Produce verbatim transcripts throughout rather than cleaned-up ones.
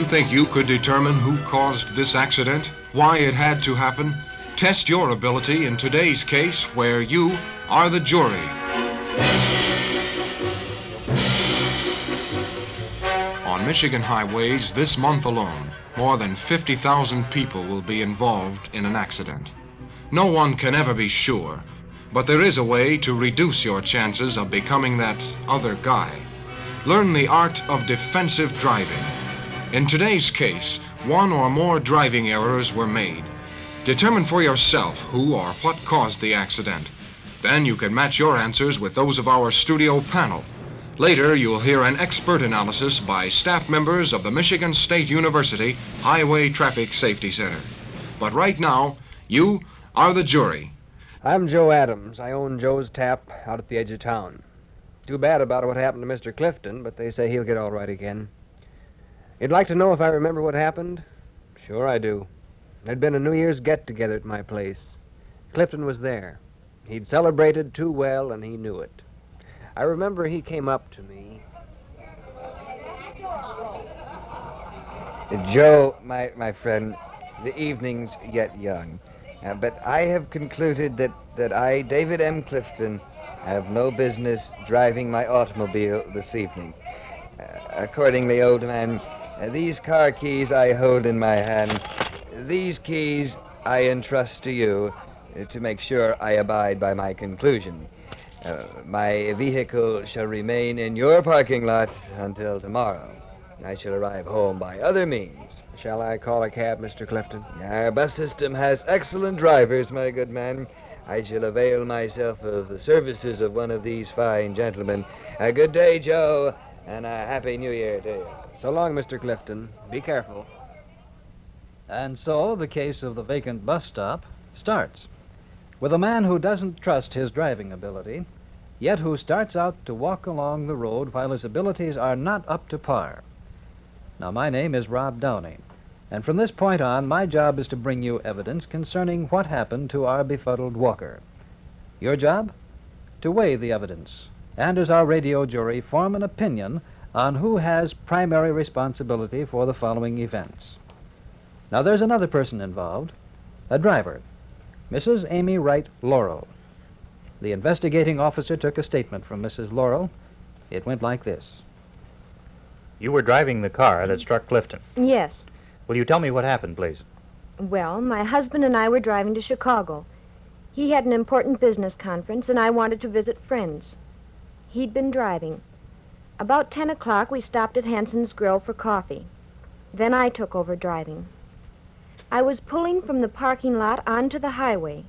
think you could determine who caused this accident? Why it had to happen? Test your ability in today's case where you are the jury. On Michigan highways this month alone, more than fifty thousand people will be involved in an accident. No one can ever be sure, but there is a way to reduce your chances of becoming that other guy. Learn the art of defensive driving. In today's case, one or more driving errors were made. Determine for yourself who or what caused the accident. Then you can match your answers with those of our studio panel. Later, you'll hear an expert analysis by staff members of the Michigan State University Highway Traffic Safety Center. But right now, you are the jury. I'm Joe Adams. I own Joe's Tap out at the edge of town. Too bad about what happened to Mister Clifton, but they say he'll get all right again. You'd like to know if I remember what happened? Sure I do. There'd been a New Year's get-together at my place. Clifton was there. He'd celebrated too well, and he knew it. I remember he came up to me. Joe, my, my friend, the evening's yet young, uh, but I have concluded that, that I, David M. Clifton, have no business driving my automobile this evening. Uh, accordingly, old man, uh, these car keys I hold in my hand. These keys I entrust to you uh, to make sure I abide by my conclusion. Uh, my vehicle shall remain in your parking lot until tomorrow. I shall arrive home by other means. Shall I call a cab, Mister Clifton? Our bus system has excellent drivers, my good man. I shall avail myself of the services of one of these fine gentlemen. A good day, Joe, and a happy New Year to you. So long, Mister Clifton. Be careful. And so the case of the vacant bus stop starts with a man who doesn't trust his driving ability, yet who starts out to walk along the road while his abilities are not up to par. Now, my name is Rob Downey, and from this point on, my job is to bring you evidence concerning what happened to our befuddled walker. Your job? To weigh the evidence, and as our radio jury, form an opinion on who has primary responsibility for the following events. Now, there's another person involved, a driver, Missus Amy Wright Laurel. The investigating officer took a statement from Missus Laurel. It went like this. You were driving the car that struck Clifton. Yes. Will you tell me what happened, please? Well, my husband and I were driving to Chicago. He had an important business conference, and I wanted to visit friends. He'd been driving. About ten o'clock, we stopped at Hanson's Grill for coffee. Then I took over driving. I was pulling from the parking lot onto the highway.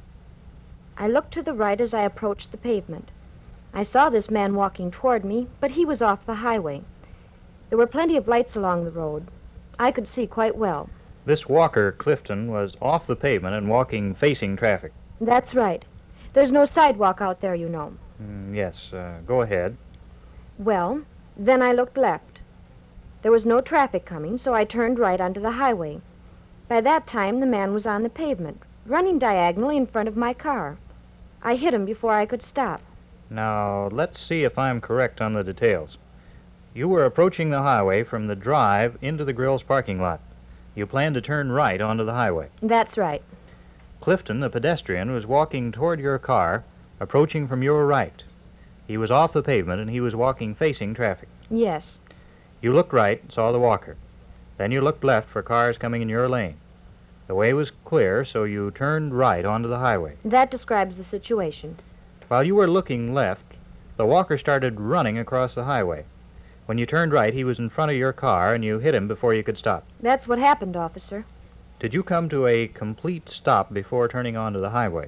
I looked to the right as I approached the pavement. I saw this man walking toward me, but he was off the highway. There were plenty of lights along the road. I could see quite well. This walker, Clifton, was off the pavement and walking facing traffic. That's right. There's no sidewalk out there, you know. Mm, yes, uh, go ahead. Well, then I looked left. There was no traffic coming, so I turned right onto the highway. By that time, the man was on the pavement, running diagonally in front of my car. I hit him before I could stop. Now, let's see if I'm correct on the details. You were approaching the highway from the drive into the grill's parking lot. You planned to turn right onto the highway. That's right. Clifton, the pedestrian, was walking toward your car, approaching from your right. He was off the pavement, and he was walking facing traffic. Yes. You looked right and saw the walker. Then you looked left for cars coming in your lane. The way was clear, so you turned right onto the highway. That describes the situation. While you were looking left, the walker started running across the highway. When you turned right, he was in front of your car, and you hit him before you could stop. That's what happened, officer. Did you come to a complete stop before turning onto the highway?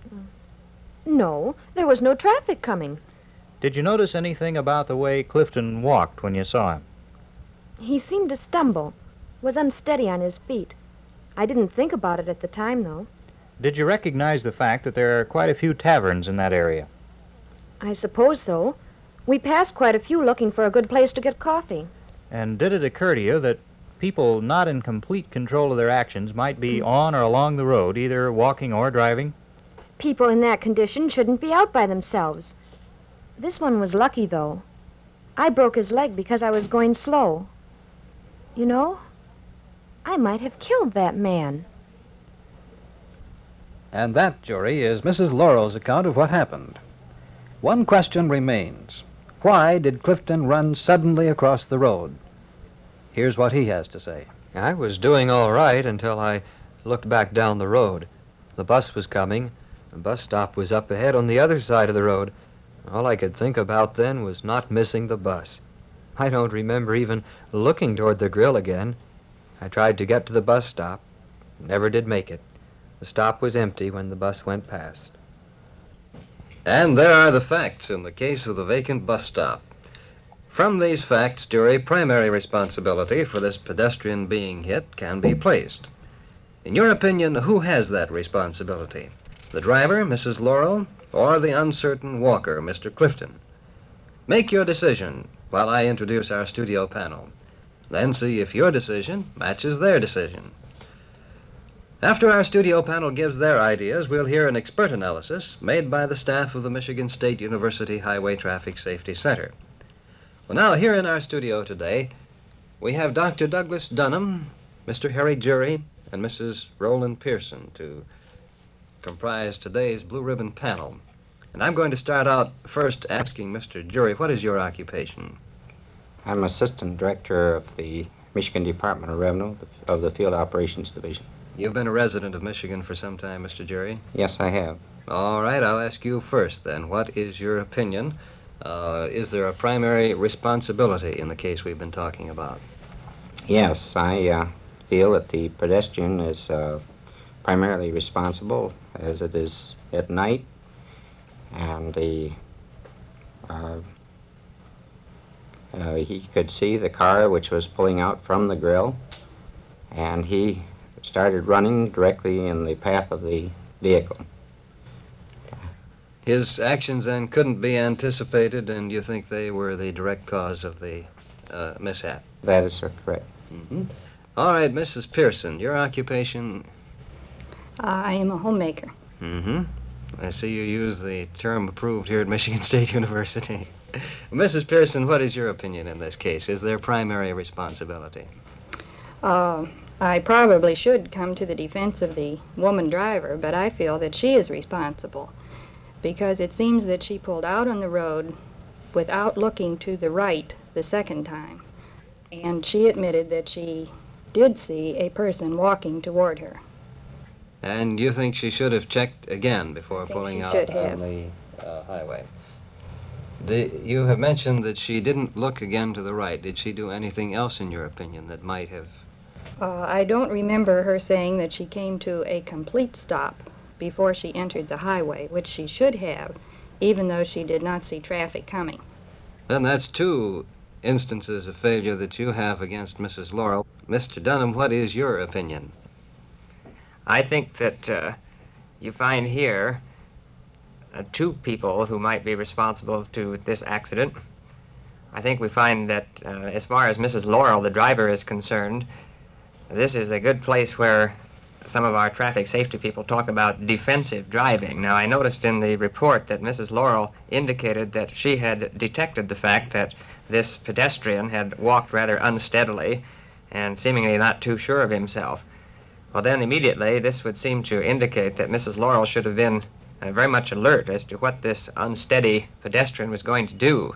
No, there was no traffic coming. Did you notice anything about the way Clifton walked when you saw him? He seemed to stumble, was unsteady on his feet. I didn't think about it at the time, though. Did you recognize the fact that there are quite a few taverns in that area? I suppose so. We passed quite a few looking for a good place to get coffee. And did it occur to you that people not in complete control of their actions might be on or along the road, either walking or driving? People in that condition shouldn't be out by themselves. This one was lucky, though. I broke his leg because I was going slow. You know, I might have killed that man. And that, jury, is Missus Laurel's account of what happened. One question remains. Why did Clifton run suddenly across the road? Here's what he has to say. I was doing all right until I looked back down the road. The bus was coming. The bus stop was up ahead on the other side of the road. All I could think about then was not missing the bus. I don't remember even looking toward the grill again. I tried to get to the bus stop. Never did make it. The stop was empty when the bus went past. And there are the facts in the case of the vacant bus stop. From these facts, jury, primary responsibility for this pedestrian being hit can be placed. In your opinion, who has that responsibility? The driver, Missus Laurel, or the uncertain walker, Mister Clifton? Make your decision while I introduce our studio panel. Then see if your decision matches their decision. After our studio panel gives their ideas, we'll hear an expert analysis made by the staff of the Michigan State University Highway Traffic Safety Center. Well, now, here in our studio today, we have Doctor Douglas Dunham, Mister Harry Jury, and Missus Roland Pearson to comprise today's Blue Ribbon panel. And I'm going to start out first asking Mister Jury, what is your occupation? I'm Assistant Director of the Michigan Department of Revenue of the Field Operations Division. You've been a resident of Michigan for some time, Mister Jury. Yes, I have. All right, I'll ask you first then. What is your opinion? Uh, is there a primary responsibility in the case we've been talking about? Yes, I uh, feel that the pedestrian is uh, primarily responsible, as it is at night, and the uh, uh, he could see the car which was pulling out from the grill, and he started running directly in the path of the vehicle. His actions then couldn't be anticipated, and you think they were the direct cause of the uh, mishap? That is correct. Mm-hmm. All right, Missus Pearson, your occupation? Uh, I am a homemaker. Mm-hmm. I see you use the term approved here at Michigan State University. Missus Pearson, what is your opinion in this case? Is there primary responsibility? Uh, I probably should come to the defense of the woman driver, but I feel that she is responsible because it seems that she pulled out on the road without looking to the right the second time. And she admitted that she did see a person walking toward her. And you think she should have checked again before think pulling she out should on have. the uh, highway? The, you have mentioned that she didn't look again to the right. Did she do anything else, in your opinion, that might have... Uh, I don't remember her saying that she came to a complete stop before she entered the highway, which she should have, even though she did not see traffic coming. Then that's two instances of failure that you have against Missus Laurel. Mister Dunham, what is your opinion? I think that uh, you find here uh, two people who might be responsible to this accident. I think we find that uh, as far as Missus Laurel, the driver, is concerned, this is a good place where some of our traffic safety people talk about defensive driving. Now, I noticed in the report that Missus Laurel indicated that she had detected the fact that this pedestrian had walked rather unsteadily and seemingly not too sure of himself. Well, then immediately this would seem to indicate that Missus Laurel should have been uh, very much alert as to what this unsteady pedestrian was going to do.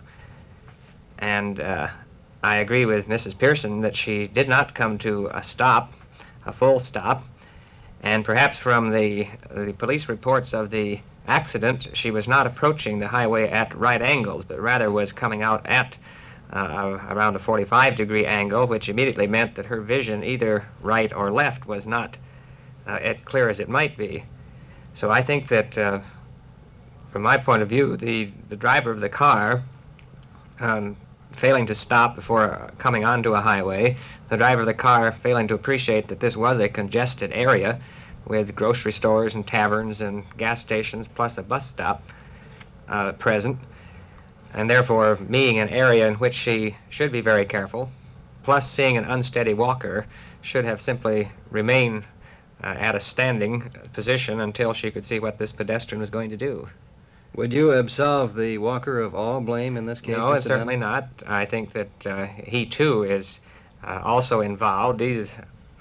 And uh, I agree with Missus Pearson that she did not come to a stop, a full stop, and perhaps from the, the police reports of the accident, she was not approaching the highway at right angles, but rather was coming out at uh, around a forty-five degree angle, which immediately meant that her vision, either right or left, was not uh, as clear as it might be. So I think that, uh, from my point of view, the, the driver of the car, um, failing to stop before coming onto a highway, the driver of the car failing to appreciate that this was a congested area with grocery stores and taverns and gas stations plus a bus stop uh, present, and therefore being an area in which she should be very careful, plus seeing an unsteady walker, should have simply remained uh, at a standing position until she could see what this pedestrian was going to do. Would you absolve the walker of all blame in this case? No, Mister certainly Dunham? not. I think that uh, he, too, is uh, also involved. These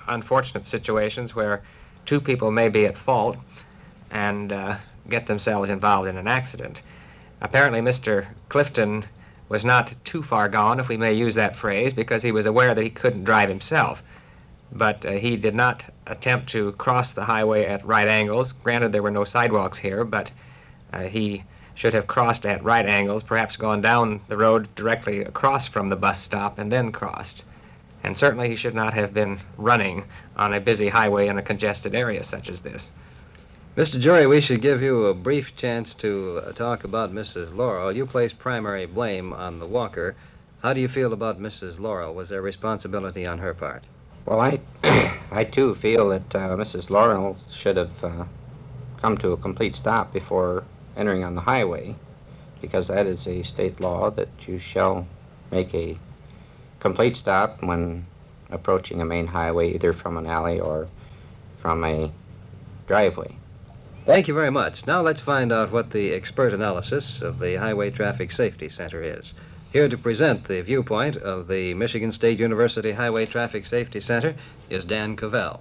unfortunate situations where two people may be at fault and uh, get themselves involved in an accident. Apparently, Mister Clifton was not too far gone, if we may use that phrase, because he was aware that he couldn't drive himself. But uh, he did not attempt to cross the highway at right angles. Granted, there were no sidewalks here, but uh, he should have crossed at right angles, perhaps gone down the road directly across from the bus stop and then crossed. And certainly he should not have been running on a busy highway in a congested area such as this. Mister Jury, we should give you a brief chance to uh, talk about Missus Laurel. You place primary blame on the walker. How do you feel about Missus Laurel? Was there responsibility on her part? Well, I, I too feel that uh, Missus Laurel should have uh, come to a complete stop before entering on the highway, because that is a state law that you shall make a complete stop when approaching a main highway, either from an alley or from a driveway. Thank you very much. Now let's find out what the expert analysis of the Highway Traffic Safety Center is. Here to present the viewpoint of the Michigan State University Highway Traffic Safety Center is Dan Cavell.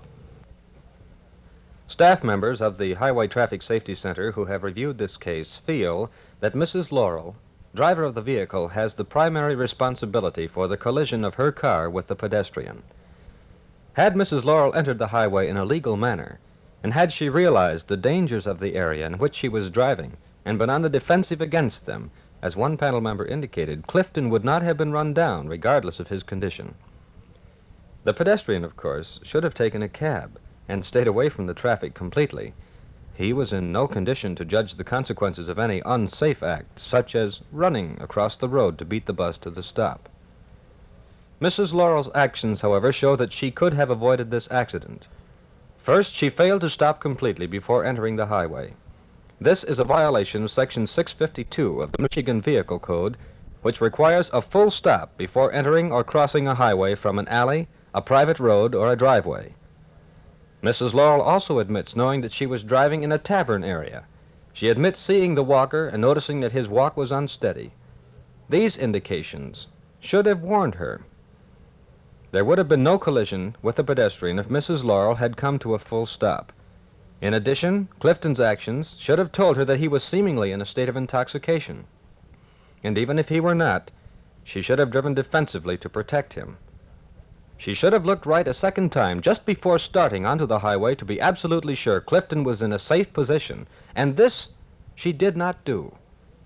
Staff members of the Highway Traffic Safety Center who have reviewed this case feel that Missus Laurel, driver of the vehicle, has the primary responsibility for the collision of her car with the pedestrian. Had Missus Laurel entered the highway in a legal manner, and had she realized the dangers of the area in which she was driving and been on the defensive against them, as one panel member indicated, Clifton would not have been run down regardless of his condition. The pedestrian, of course, should have taken a cab and stayed away from the traffic completely. He was in no condition to judge the consequences of any unsafe act, such as running across the road to beat the bus to the stop. Missus Laurel's actions, however, show that she could have avoided this accident. First, she failed to stop completely before entering the highway. This is a violation of Section six fifty-two of the Michigan Vehicle Code, which requires a full stop before entering or crossing a highway from an alley, a private road, or a driveway. Missus Laurel also admits knowing that she was driving in a tavern area. She admits seeing the walker and noticing that his walk was unsteady. These indications should have warned her. There would have been no collision with the pedestrian if Missus Laurel had come to a full stop. In addition, Clifton's actions should have told her that he was seemingly in a state of intoxication. And even if he were not, she should have driven defensively to protect him. She should have looked right a second time just before starting onto the highway to be absolutely sure Clifton was in a safe position, and this she did not do.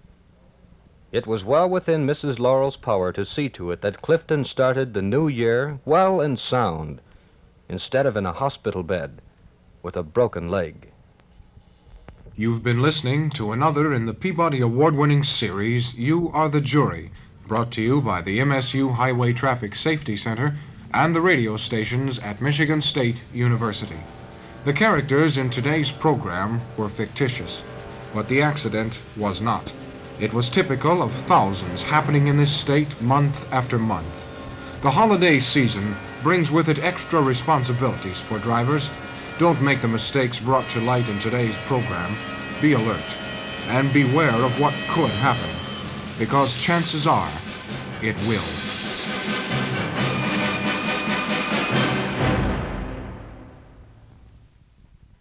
It was well within Missus Laurel's power to see to it that Clifton started the new year well and sound, instead of in a hospital bed with a broken leg. You've been listening to another in the Peabody Award-winning series, You Are the Jury, brought to you by the M S U Highway Traffic Safety Center and the radio stations at Michigan State University. The characters in today's program were fictitious, but the accident was not. It was typical of thousands happening in this state month after month. The holiday season brings with it extra responsibilities for drivers. Don't make the mistakes brought to light in today's program. Be alert and beware of what could happen, because chances are it will.